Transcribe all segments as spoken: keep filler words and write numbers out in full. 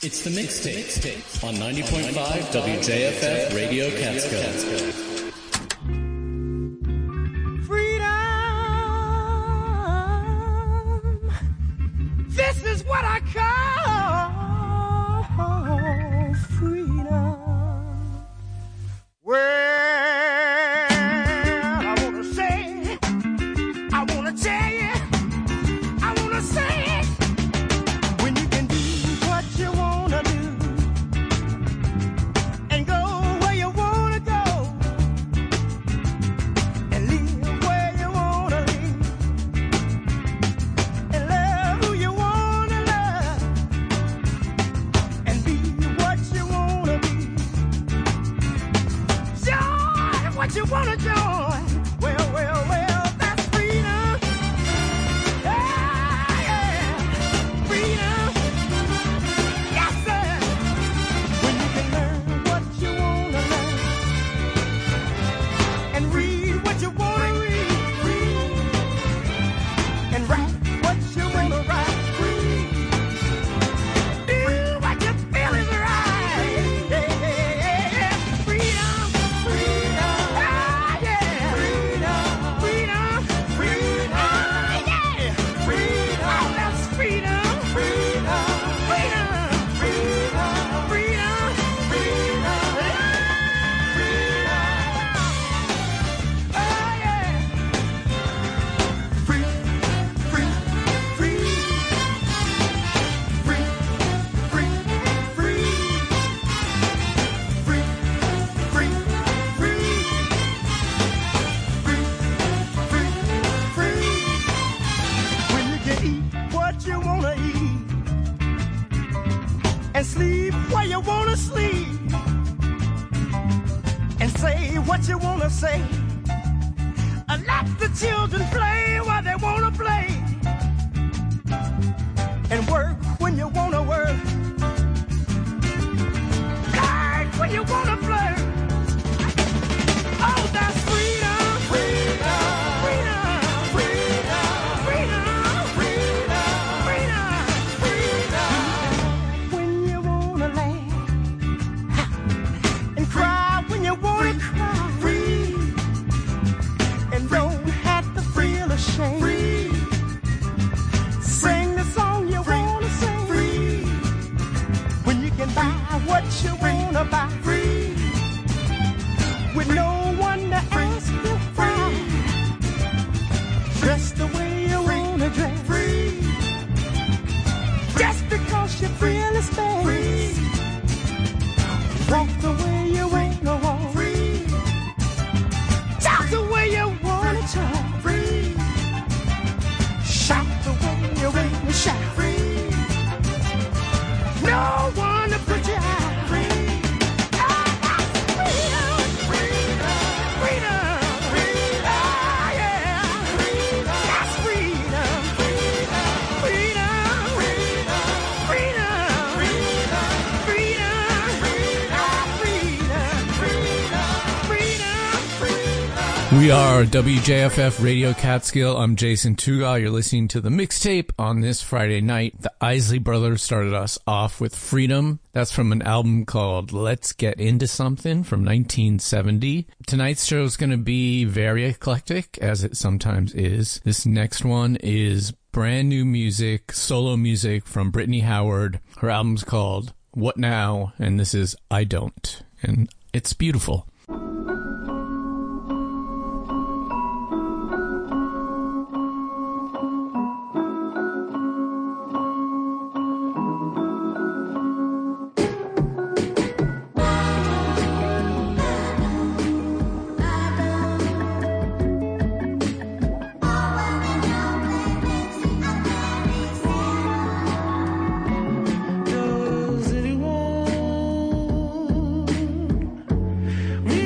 It's the Mixtape on ninety point five W J F F Radio Catskill. This is what I call freedom. Well, I want to say, I want to tell you, I want to say it. When you can do what you want to do and go where you want to go and live where you want to live and love who you want. What you wanna join? Well, well, well, that's freedom. Yeah, yeah, freedom. Yes, sir. When you can learn what you wanna learn and read what you wanna read, read. And write what you wanna write, read. Do what you feel is right. Yeah, yeah, yeah, yeah. Freedom, freedom. And sleep where you wanna sleep and say what you wanna say and let the children play while they wanna play and work when you wanna work, flirt when you wanna flirt. Oh, that's freedom, freedom, freedom, freedom, freedom, freedom, freedom, freedom. When you wanna laugh and cry when you wanna cry, free, and don't have to feel ashamed. Free. Sing the song you wanna sing. Free. When you can buy what you wanna buy. Free. With no one to ask you why. Dress the way you wanna dress. Free. Just because you feel it's best. Free. Walk the way you wanna walk. Free. Talk the way you wanna talk. Free. Shout the way you wanna shout. Free. No one to put you out. Free. Oh, that's freedom. Freedom. Freedom. Freedom. Ah, yeah. Freedom. That's freedom. Freedom. Freedom. Freedom. Freedom. Freedom. Freedom. Freedom. Freedom. We are W J F F Radio Catskill. I'm Jason Tuga. You're listening to the Mixtape on this Friday night. The Isley Brothers started us off with Freedom. That's from an album called Let's Get Into Something from nineteen seventy. Tonight's show is going to be very eclectic, as it sometimes is. This next one is brand new music, solo music from Brittany Howard. Her album's called What Now? And this is I Don't. And it's beautiful. Does anyone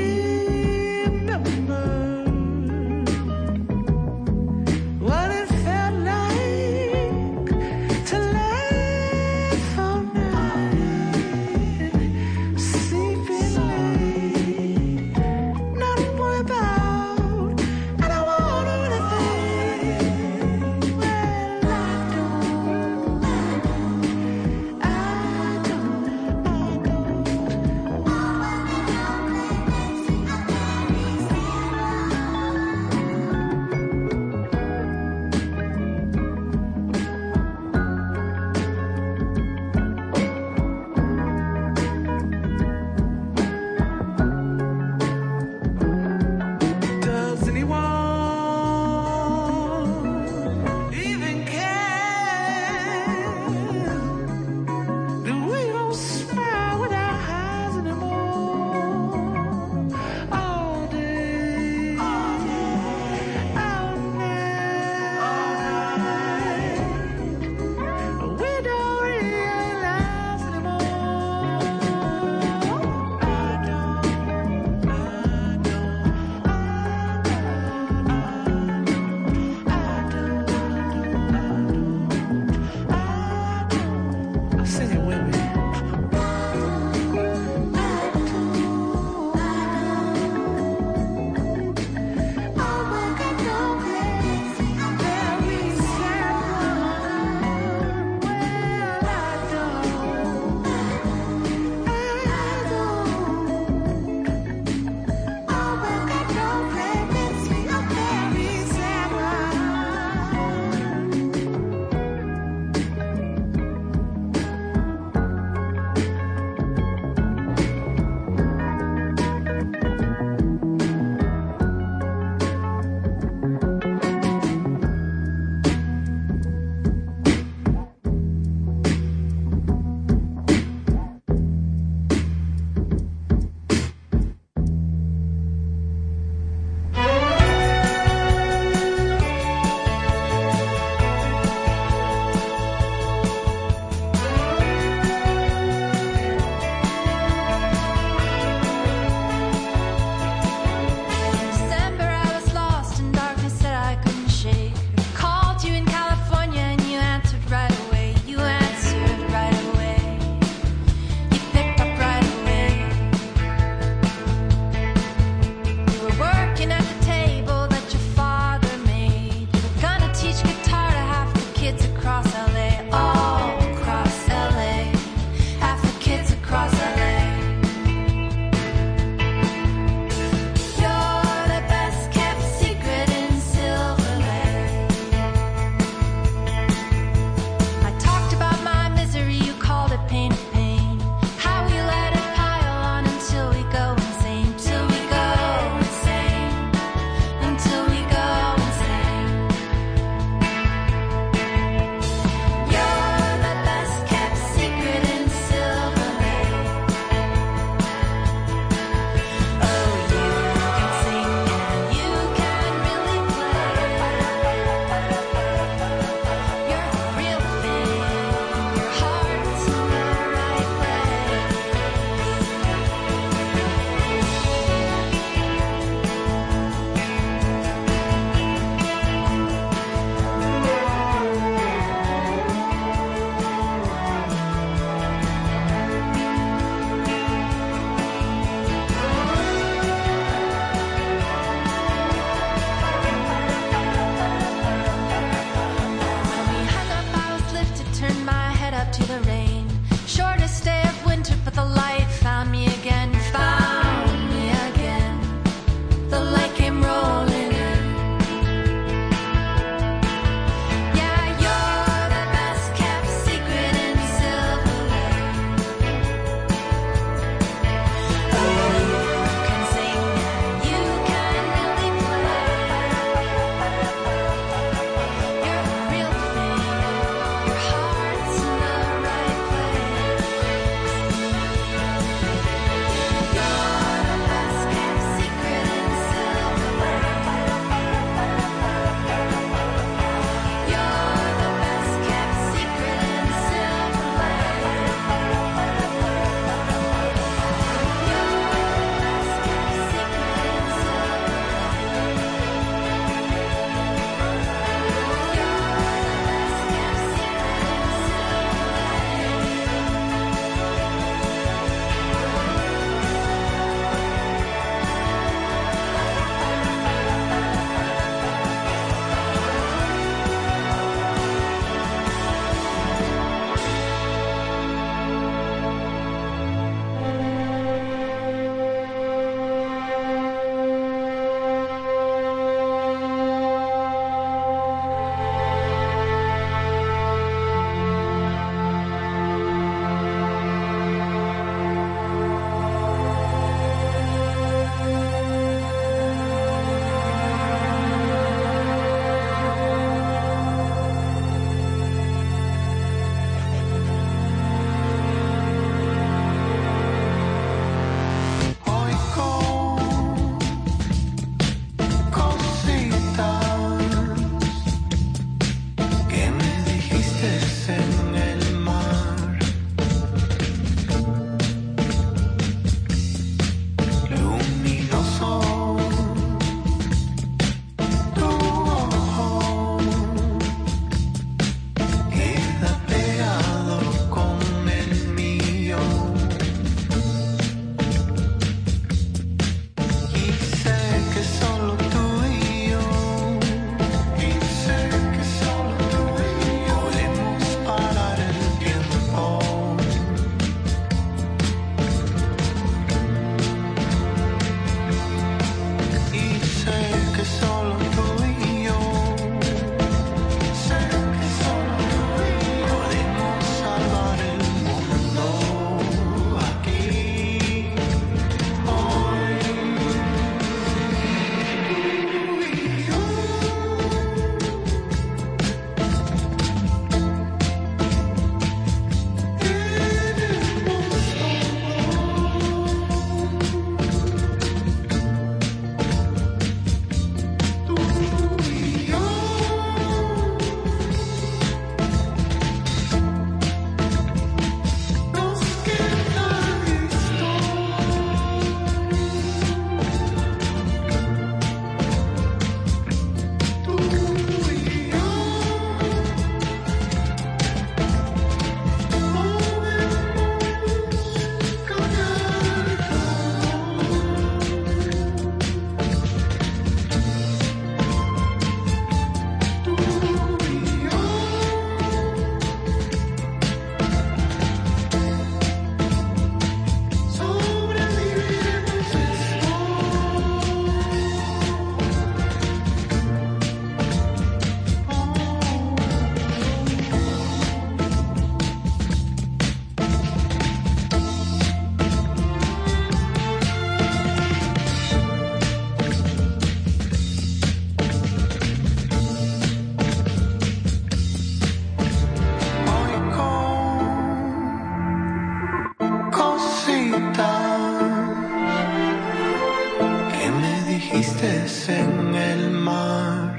peces en el mar.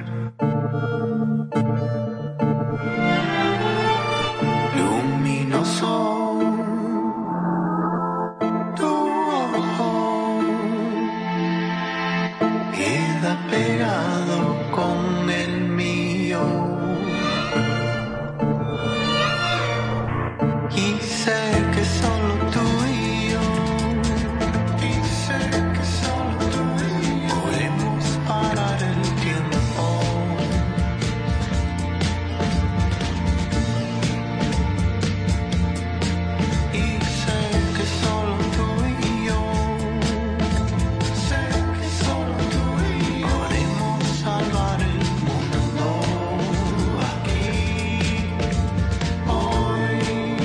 Luminoso tu ojo queda pegado con el mío. Y sé que solo tú y yo, y sé que solo tú y yo podemos parar el tiempo. Y sé que solo tú y yo, sé que solo tú y yo podemos salvar el mundo aquí, hoy.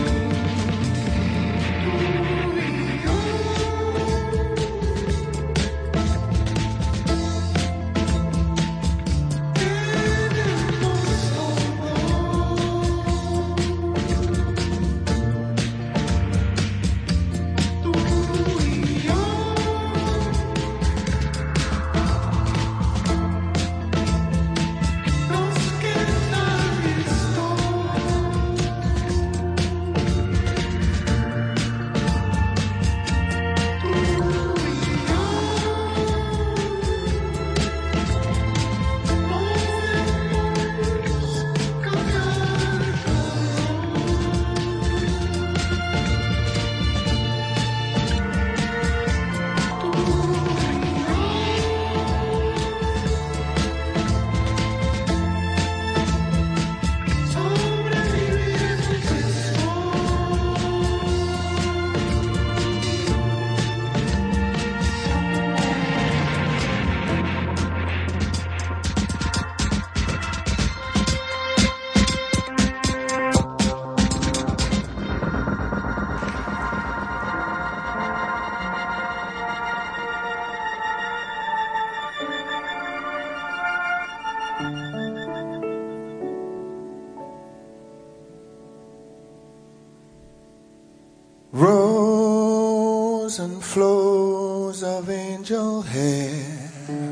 Rows and flows of angel hair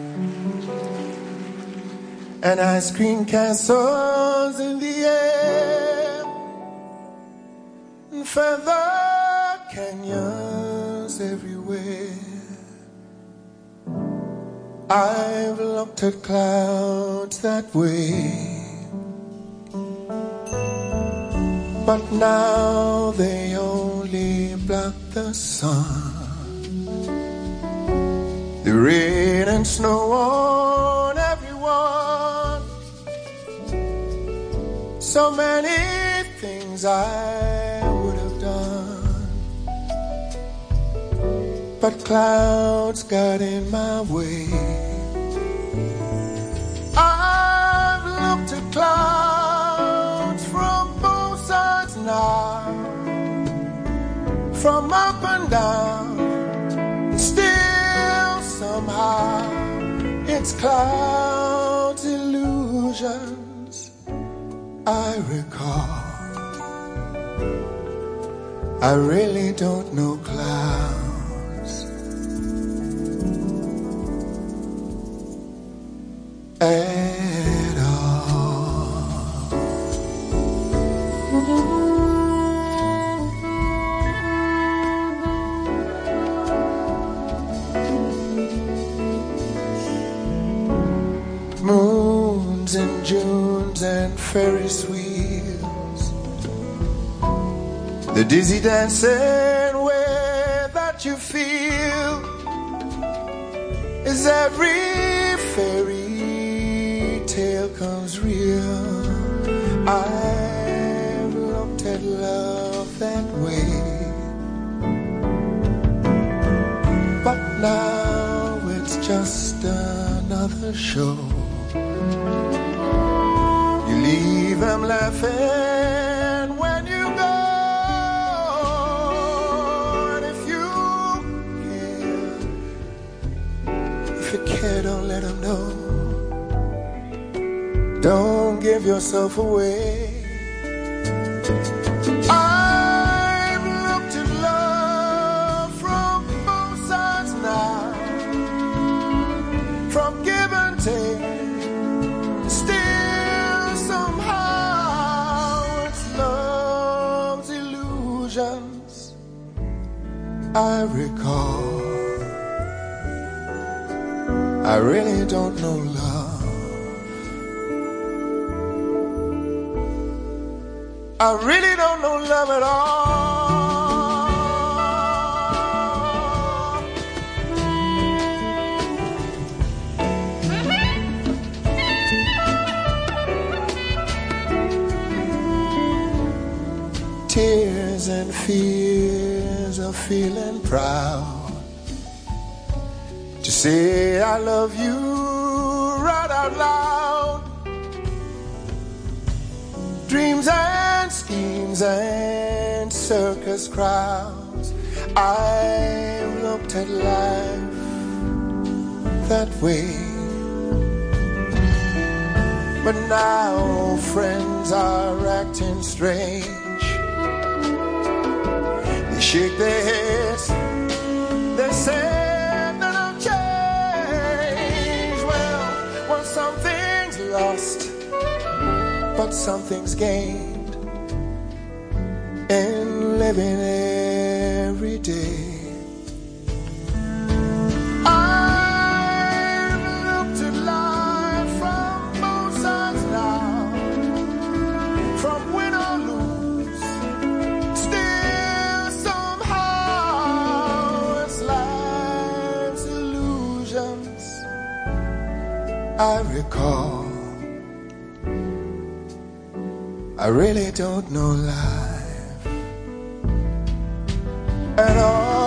and ice cream castles in the air and feather canyons everywhere. I've looked at clouds that way, but now they only block the sun. The rain and snow on everyone. So many things I would have done, but clouds got in my way. I've looked at clouds from both sides now, from up and down, and still somehow it's clouds' illusions I recall. I really don't know clouds at all. Moons and Junes and Ferris wheels, the dizzy dancing way that you feel is every fairy tale comes real. I've looked at love that way, but now it's just another show. You leave them laughing when you go, and if you care, if you care, don't let them know. Don't give yourself away. I've looked at love from both sides now, from giving recall. I really don't know love. I really don't know love at all. Tears and fears of feeling proud to say I love you right out loud. Dreams and schemes and circus crowds, I've looked at life that way. But now friends are acting strange. They shake their heads, they say that I've changed. Well, well, something's lost, but something's gained in living every day. I've looked at life from both sides now, from win or lose. Still somehow it's life's illusions I recall. I really don't know life at all.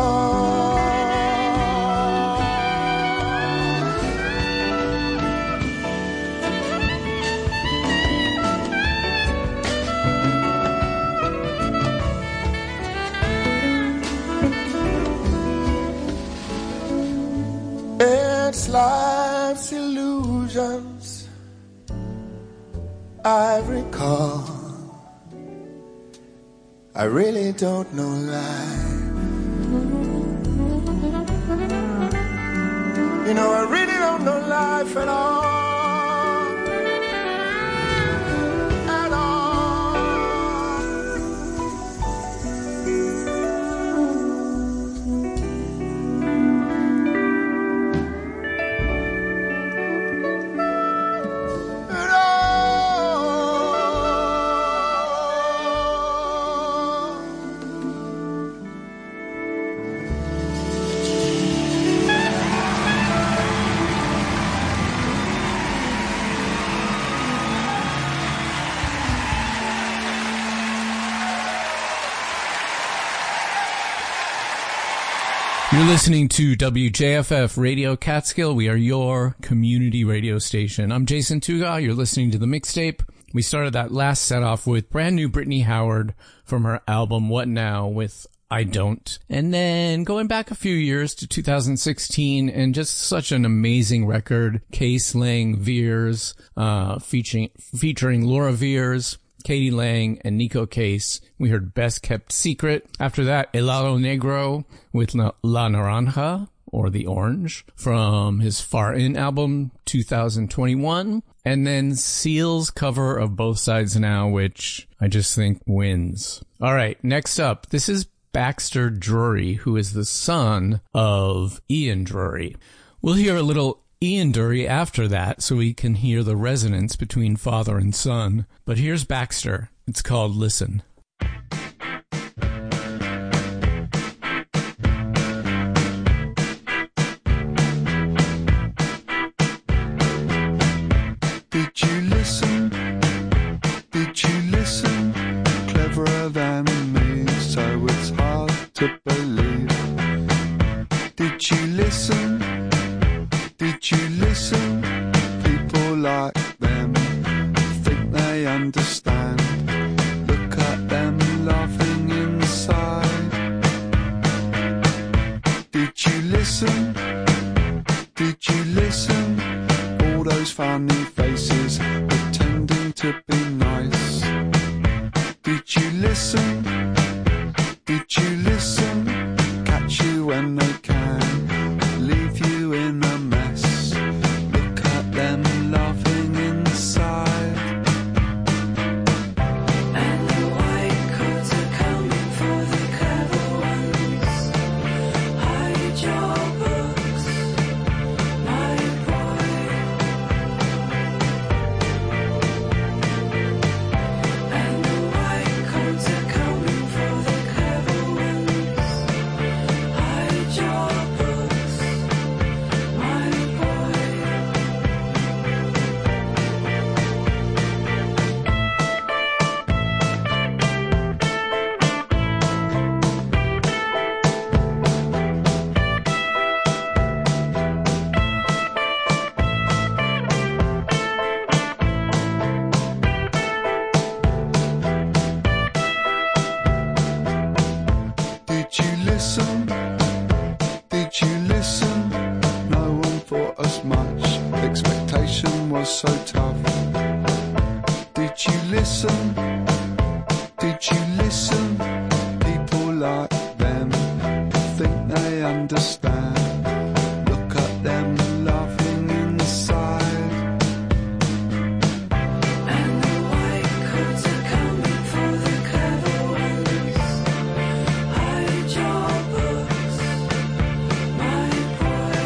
It's life's illusions I recall. I really don't know life. You know, I really don't know life at all. At You're listening to W J F F Radio Catskill. We are your community radio station. I'm Jason Tuga. You're listening to the mixtape. We started that last set off with brand new Brittany Howard from her album What Now with I Don't. And then going back a few years to two thousand sixteen and just such an amazing record. Case Lang Veers, uh, featuring, featuring Laura Veers, Katie Lang, and Nico Case. We heard Best Kept Secret. After that, Helado Negro with La, La Naranja, or The Orange, from his Far In album, two thousand twenty-one. And then Seal's cover of Both Sides Now, which I just think wins. All right, next up, this is Baxter Drury, who is the son of Ian Drury. We'll hear a little Ian Dury after that, so we can hear the resonance between father and son. But here's Baxter. It's called Listen. Did you listen? Did you listen? Cleverer than me, so it's hard to believe. Did you listen? Did you listen? People like them think they understand. Look at them laughing inside. Did you listen? Did you listen? All those funny faces pretending to be nice. Did you listen? Did you listen? Catch you when they can, leave you in a mess. Look at them laughing inside. And the white coats are coming for the clever ones. Did you listen? No one thought as much. Expectation was so tough. Did you listen? Did you listen? People like them think they understand. Look at them laughing inside. And the white coats are coming for the clever ones. Hide your books, my boy.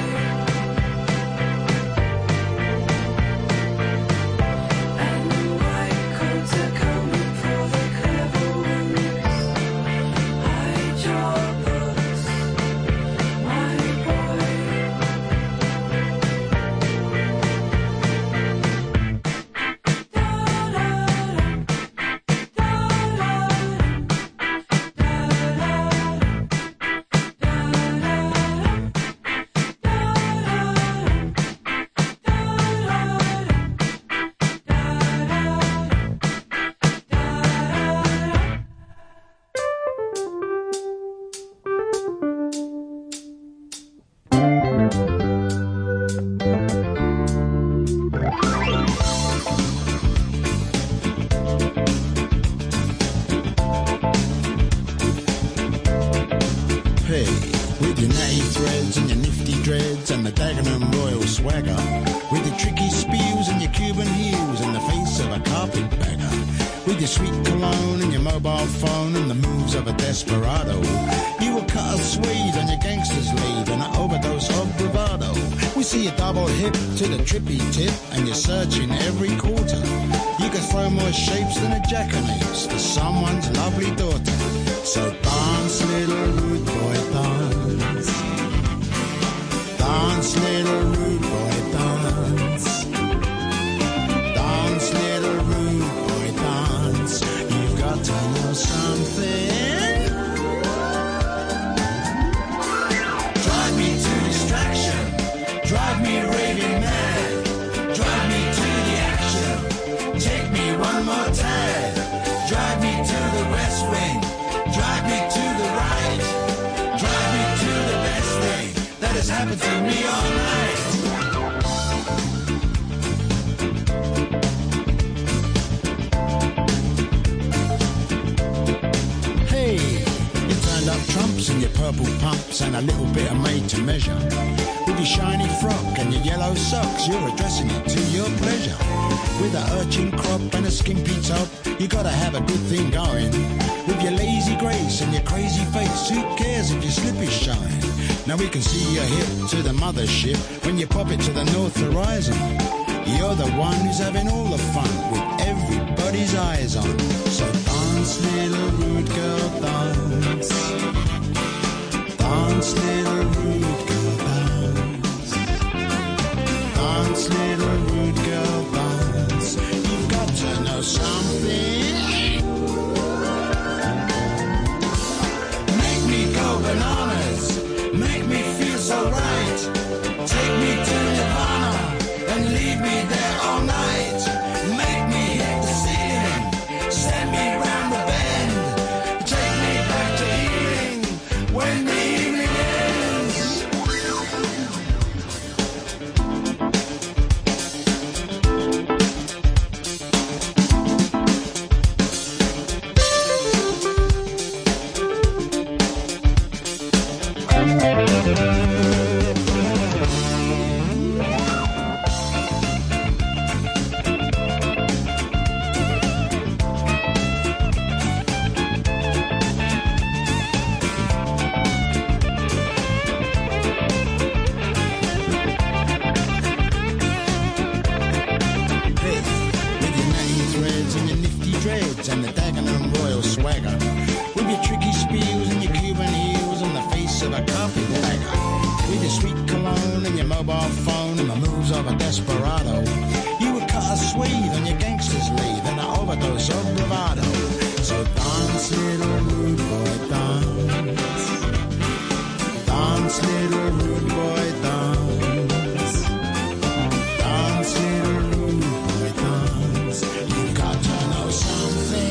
And the white coats are coming for the clever ones. Hide your books, my boy. Hey, with your natty threads and your nifty dreads and the Dagenham Royal swagger, with your tricky spews and your Cuban heels and the face of a carpetbagger, with your sweet cologne and your mobile phone and the moves of a desperado, you will cut a swede on your gangster's lead and an overdose of bravado. We see you double hip to the trippy tip and you're searching every quarter. You can throw more shapes than a jackanapes for someone's lovely daughter. So dance, little rude boy, dance. Dance, little rude boy, dance. Dance, little rude boy, dance. You've got to know something. Drive me to distraction. Drive me raving mad. Drive me to the action. Take me one more time. Drive me to the west wing. Drive me to the right. Drive me to the best thing that has happened to me all night. Hey, you turned up trumps and your purple pumps and a little bit of made to measure. With your shiny frock and your yellow socks, you're addressing it to your pleasure. With a urchin crop and a skimpy top, you gotta have a good thing going. With your lazy grace and your crazy face, who cares if your slip is showing? Now we can see your hip to the mothership when you pop it to the north horizon. You're the one who's having all the fun with everybody's eyes on. So dance, little rude girl, dance. Dance, little rude girl, dance. Dance, little rude girl, dance. You've got to know something. Make me go bananas. Make me feel so right. Take me to Nirvana and leave me there all night. Make me hit the ceiling. Send me round the bend. Take me back to healing when the evening ends. And the Dagenham Royal swagger, with your tricky spiels and your Cuban heels and the face of a carpetbagger, with your sweet cologne and your mobile phone and the moves of a desperado, you would cut a swathe on your gangster's lead and an overdose of bravado. So dance, little rude boy, dance. Dance, little rude boy, dance. Dance, little rude boy, dance. You've got to know something.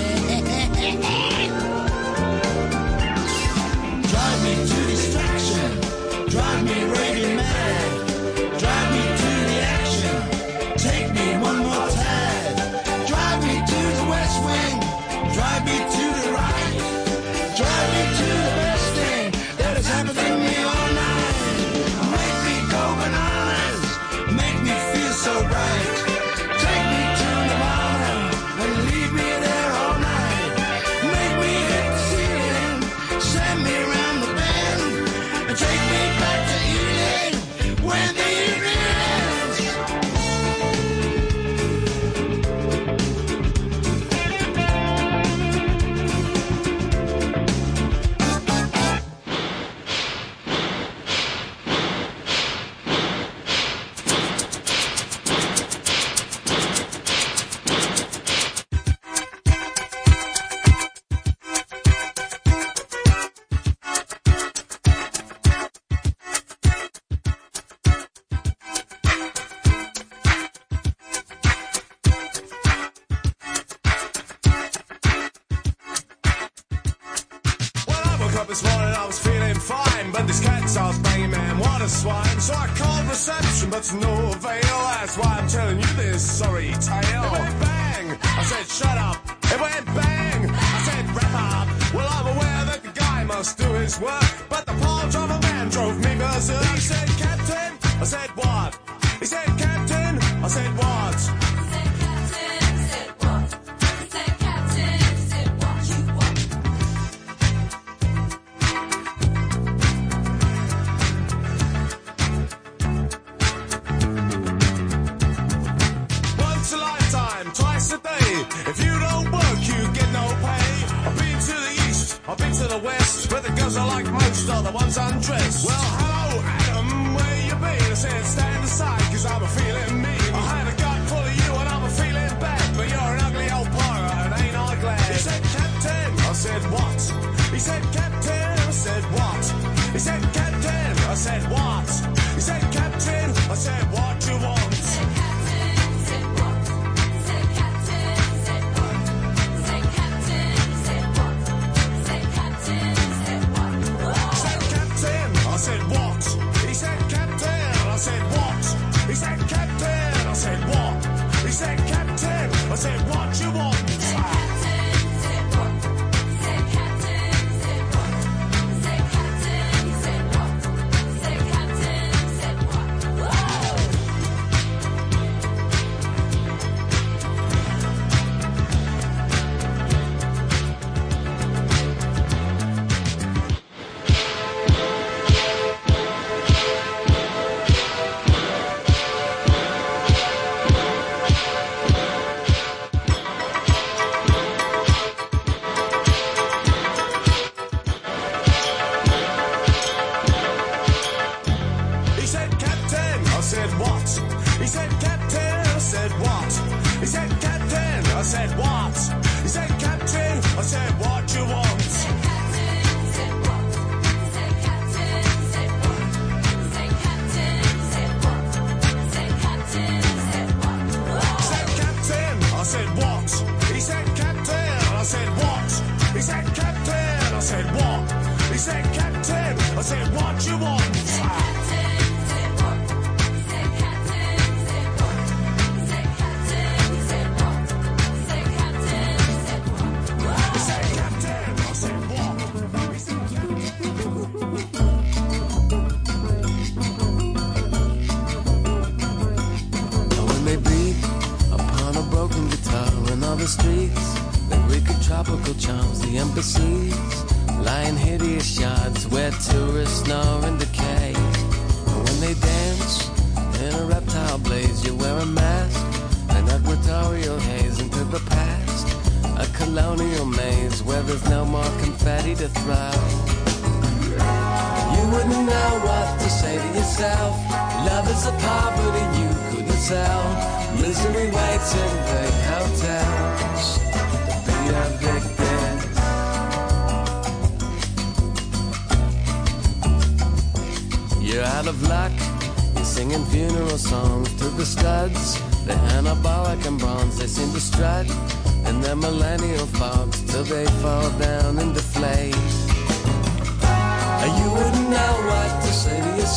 Drive me to distraction. drive me raving mad. Drive me to the action, take me one more time. Drive me to the west wing, drive me to the right. Drive me to the best thing that has happened to me all night. Make me go bananas, make me feel so right. Take me to Nirvana and leave me there all night. Make me hit the ceiling, send me around the bend, and take me back to evening when the evening ends. Well, I woke up this morning, I was feeling fine, but this cat starts banging, man, what a swine. So I called reception, but to no avail. That's why I'm telling you this sorry tale. It went bang, I said shut up. It went bang, I said wrap up. Well, I'm aware that the guy must do his work, but the palm of a man drove me berserk. He said, Captain, I said what? He said, Captain, I said what? Once a lifetime, twice a day. If you don't work, you get no pay. I've been to the east, I've been to the west, where the girls I like most are the ones undressed. Well, hello, Adam, where you been? I said, stand aside, cause I'm a feeling mean. I had a gut full of you and I'm a feeling bad, but you're an ugly old pirate and ain't I glad? He said, Captain, I said, what? He said, Captain, I said, what? He said, Captain, I said, what? He said, Captain, I said, what you want? I said what? He said Captain. I said what? He said Captain. I said what? He said Captain. I said what you want? You're out of luck, you're singing funeral songs to the studs. They're anabolic and bronze, they seem to strut in their millennial fogs till they fall down and deflate. You wouldn't know what to say to yourself.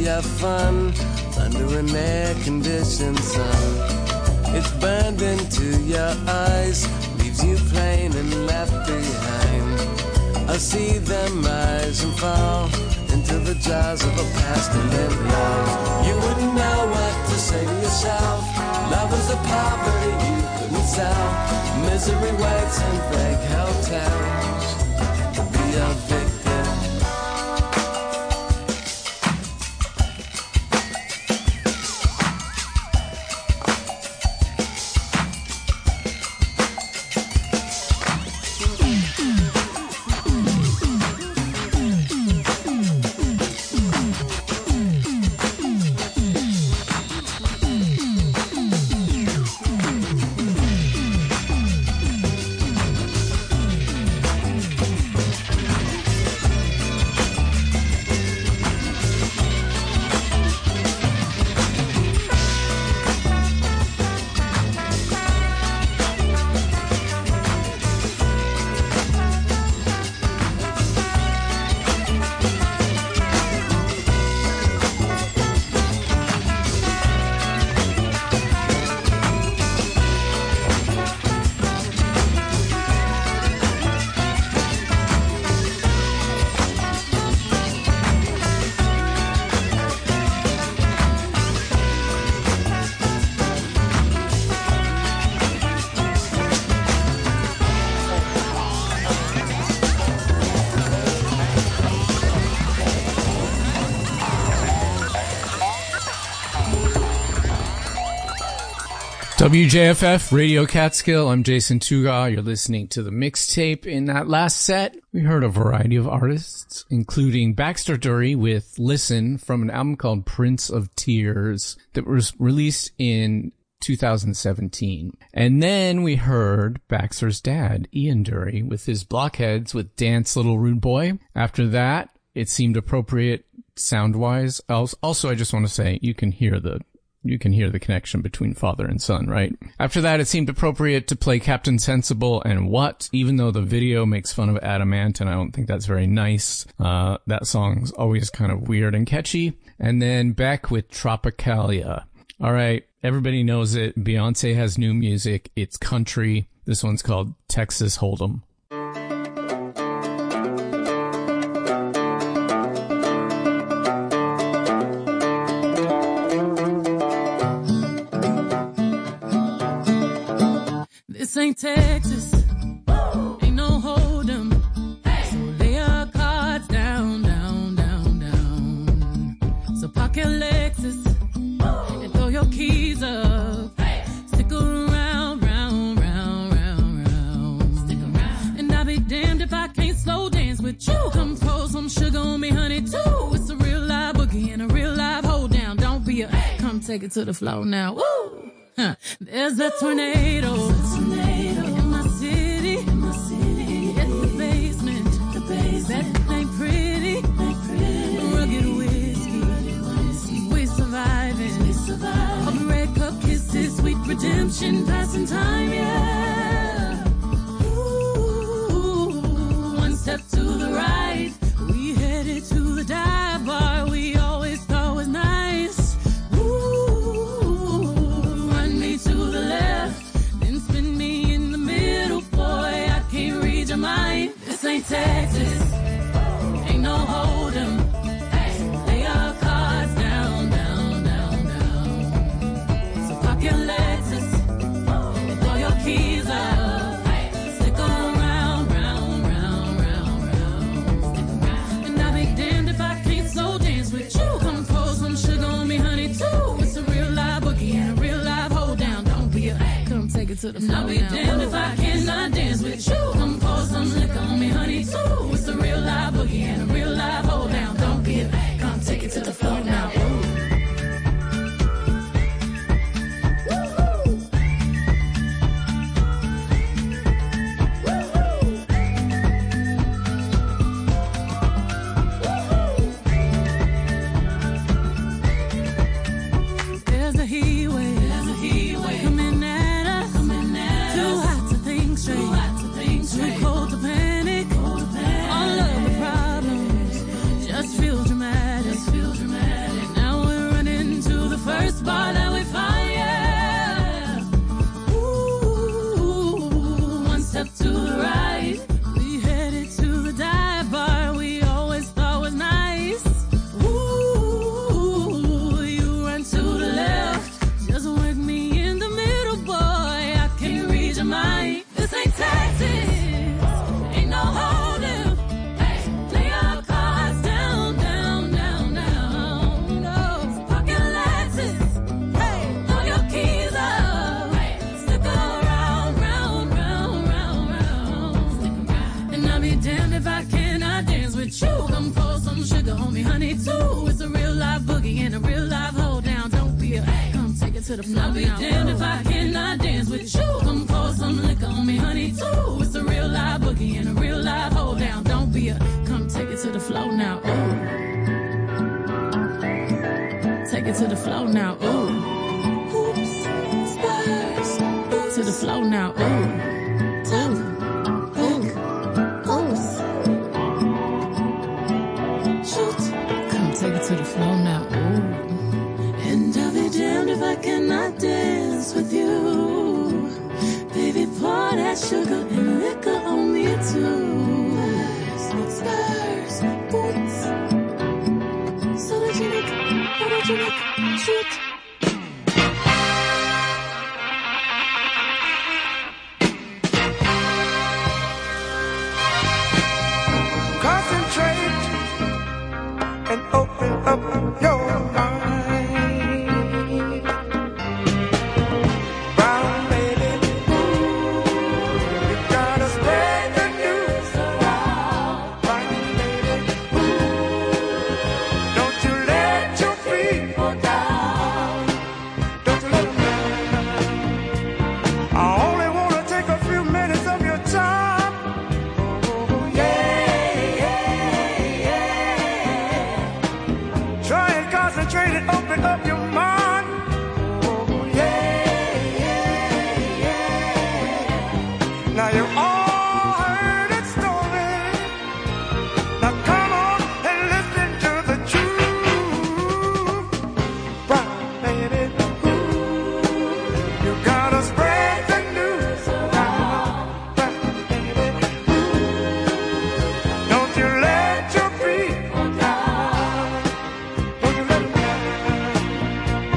have fun under an air-conditioned sun. It's burned into your eyes, leaves you plain and left behind. I see them rise and fall into the jaws of a past and then love. You wouldn't know what to say to yourself. Love is a poverty you couldn't sell. Misery waits in fake hotels to be a victim. W J F F Radio Catskill. I'm Jason Tuga. You're listening to the mixtape. In that last set, we heard a variety of artists, including Baxter Dury with Listen from an album called Prince of Tears that was released in two thousand seventeen. And then we heard Baxter's dad, Ian Dury, with his Blockheads with Dance Little Rude Boy. After that, it seemed appropriate sound-wise. Also, I just want to say, you can hear the You can hear the connection between father and son, right? After that, it seemed appropriate to play Captain Sensible and What, even though the video makes fun of Adamant, and I don't think that's very nice. Uh, that song's always kind of weird and catchy. And then Beck with Tropicalia. All right, everybody knows it. Beyonce has new music. It's country. This one's called Texas Hold'em. This ain't Texas, ain't no hold'em. So lay your cards down, down, down, down. So park your Lexus and throw your keys up. Stick around, round, round, round, round. Stick around. And I'll be damned if I can't slow dance with you. Come pour some sugar on me, honey, too. It's a real live boogie and a real live hold down. Don't be a, come take it to the floor now. Woo! Huh. There's a tornado. There's a tornado in my city. In my city. It's the basement. The basement. That ain't pretty. Ain't pretty. Rugged whiskey. Rugged whiskey. We surviving. We surviving. All the red cup kisses, sweet redemption, passing time, yeah. Ooh, one step to the right. We headed to the dive bar we always thought was nice. This ain't Texas, ain't no hold'em. Lay your cards down, down, down, down. So park your Lexus and throw your keys up. Stick around, round, round, round, round. And I'll be damned if I can't slow dance with you. Come pour some sugar on me, honey, too. It's a real live boogie and a real live hold down. Don't be a, come take it to the floor. I'll be damned if I cannot dance with you. Come pour some liquor on me, honey, too. It's a real live boogie and a real live hold down. Don't be a, come take it to the floor now. There's a heat wave. There's a heat wave coming at us. Coming at us. Too hot to think straight. Too hot to think straight. Too cold to panic. Cold to panic. All of the problems just some sugar on me, honey, too. It's a real live boogie and a real live hold down. Don't be a, come take it to the floor. I'll be damned if I cannot dance with you. Come pour some liquor on me, honey, too. It's a real live boogie and a real live hold down. Don't be a, come take it to the floor now. Ooh. Take it to the floor now. Ooh. Hoops, spurs, to the floor now. Ooh. Take it to the floor now, ooh. And I'll be damned if I cannot dance with you. Baby, pour that sugar and liquor on me too. Spurs, boots. So that you look, how did you look, shoot. Concentrate and open up your mind. Brown baby, you gotta spread the news around. Brown baby, don't you let your feet go down. Don't you let them down. I only wanna take a few minutes of your time. Oh, yeah, yeah, yeah. Try and concentrate and open up your mind. Oh, yeah, yeah, yeah. Now you all heard it story. Now come on and listen to the truth. Brown baby, ooh, you gotta spread the news around. Brown baby, ooh, don't you let your feet go down. Don't you let them down.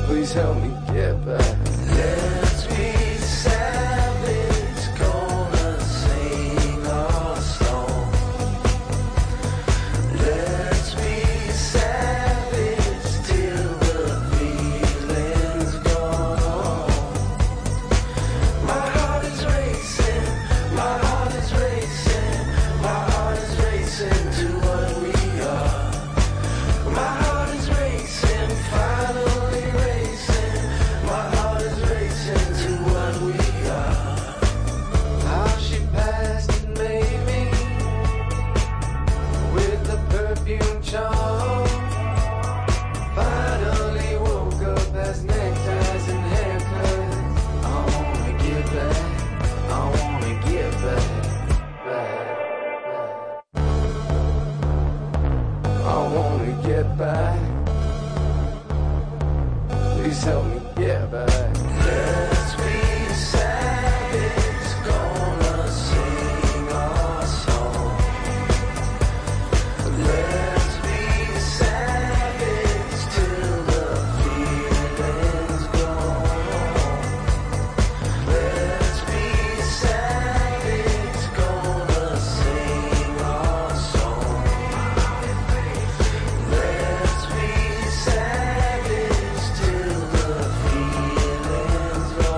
Please help me get back. Let's be savage, gonna sing our song. Let's be savage till the feeling's gone. My heart is racing, my heart is racing, my heart is racing to what we are. My heart is racing, finally racing. My heart is racing to what we are. How she passed and made me with the perfume charm. Finally woke up as neckties and haircuts. I wanna get back, I wanna get back, back, back. I wanna get back. Please help me get back. Let's be savage, gonna sing our song. Let's be savage till the feeling's gone. Let's be savage, gonna sing our song. Let's be savage till the feeling's gone.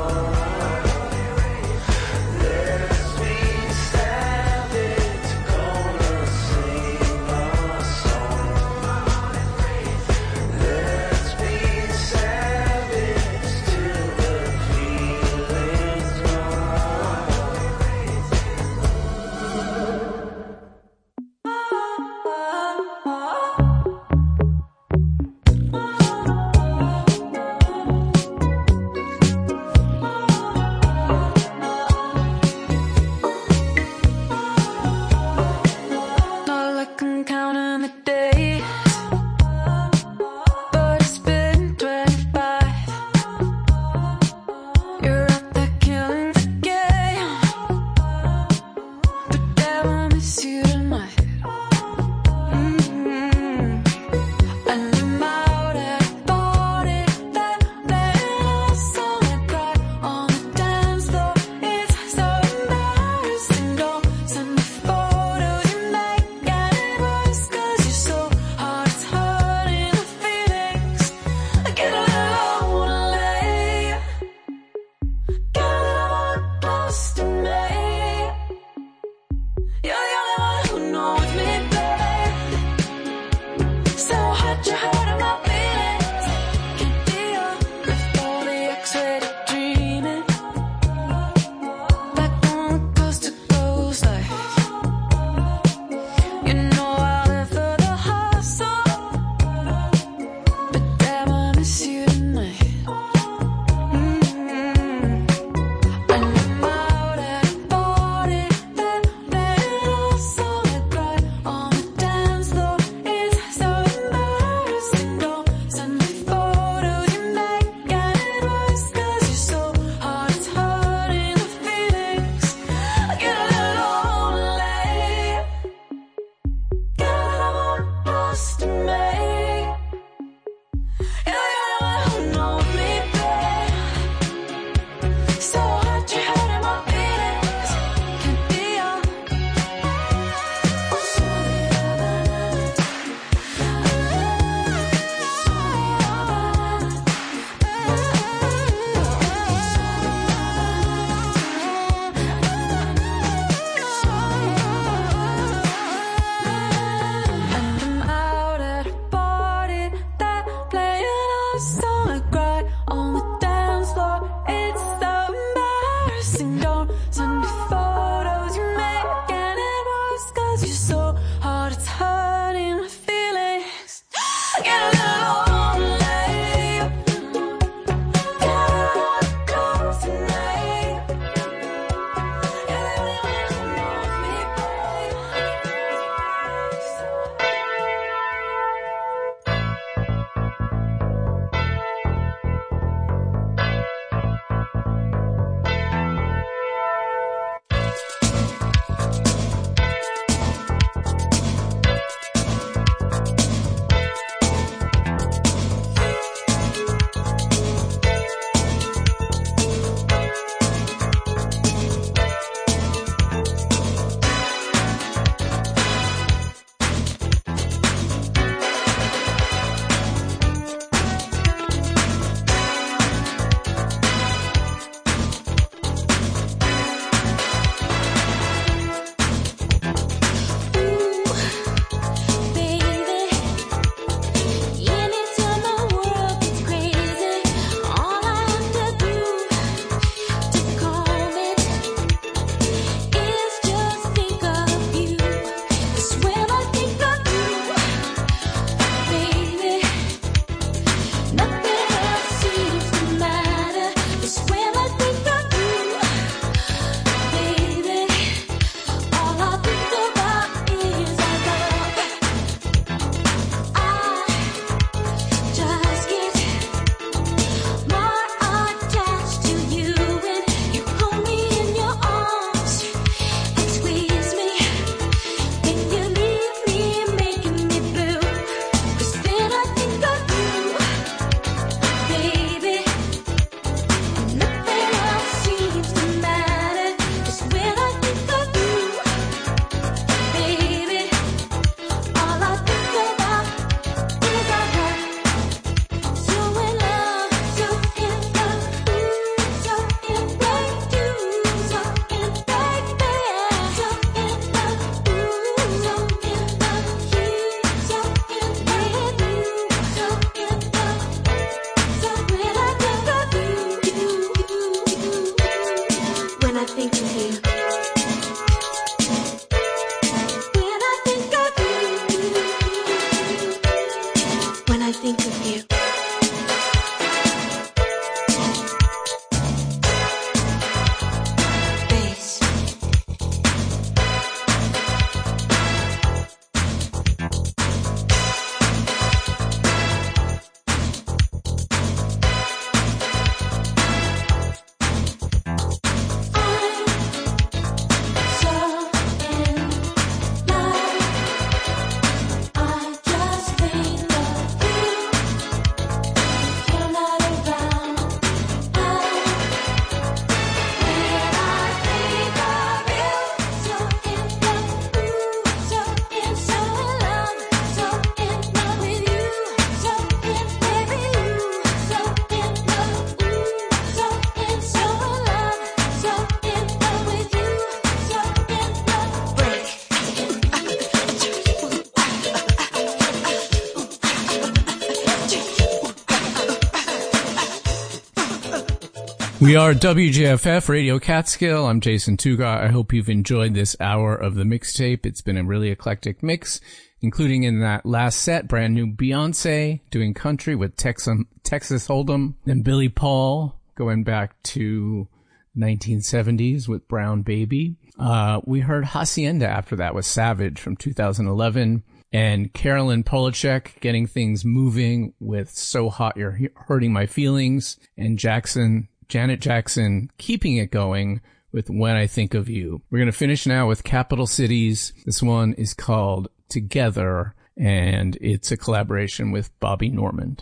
We are W J F F Radio Catskill. I'm Jason Tuga. I hope you've enjoyed this hour of the mixtape. It's been a really eclectic mix, including in that last set, brand new Beyonce doing country with Texas, Texas Hold'em, and Billy Paul going back to nineteen seventies with Brown Baby. Uh, we heard Hacienda after that with Savage from two thousand eleven, and Carolyn Polachek getting things moving with So Hot You're Hurting My Feelings, and Jackson Janet Jackson keeping it going with When I Think of You. We're going to finish now with Capital Cities. This one is called Together, and it's a collaboration with Bobby Normand.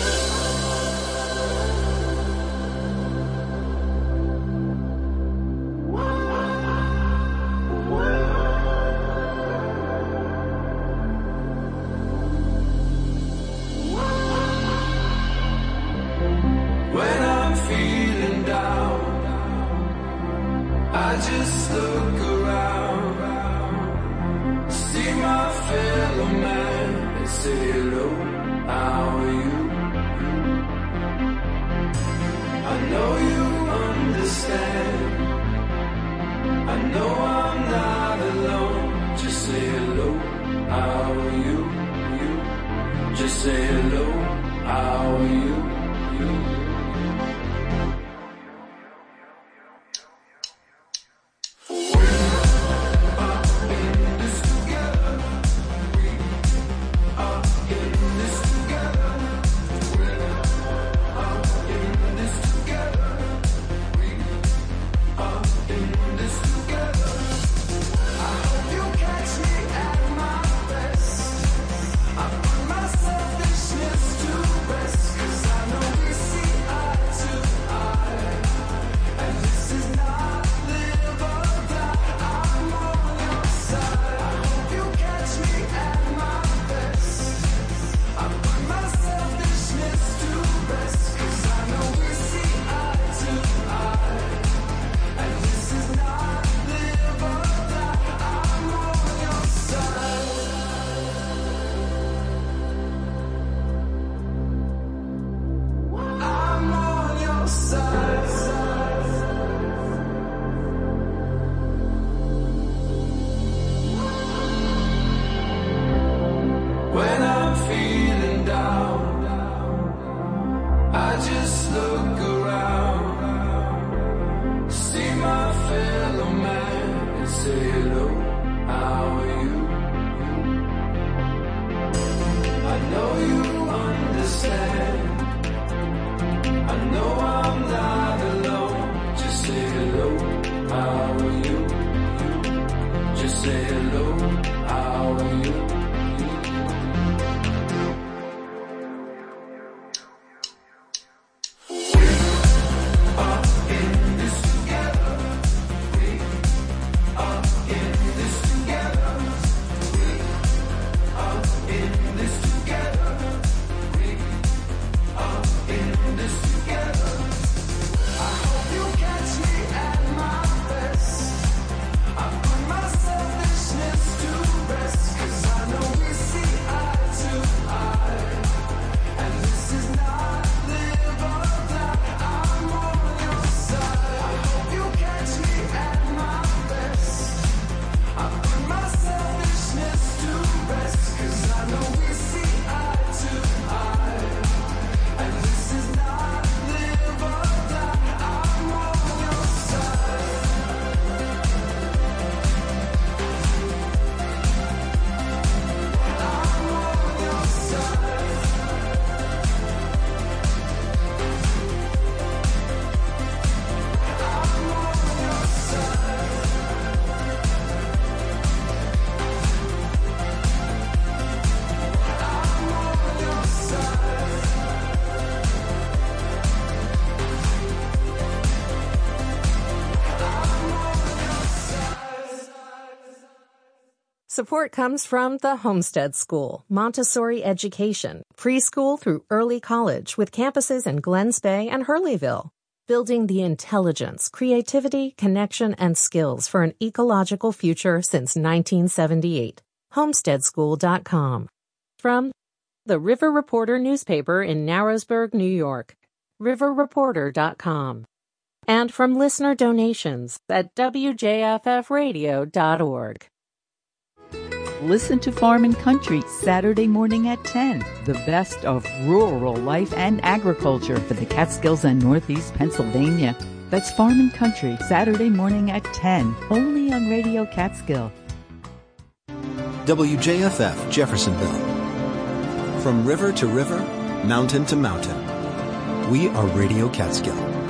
Support comes from the Homestead School, Montessori education, preschool through early college with campuses in Glens Bay and Hurleyville. Building the intelligence, creativity, connection, and skills for an ecological future since nineteen seventy-eight. homestead school dot com. From the River Reporter newspaper in Narrowsburg, New York. river reporter dot com. and from listener donations at w j f f radio dot org. Listen to Farm and Country Saturday morning at ten. The best of rural life and agriculture for the Catskills and Northeast Pennsylvania. That's Farm and Country Saturday morning at ten, only on Radio Catskill. W J F F Jeffersonville. From river to river, mountain to mountain, we are Radio Catskill.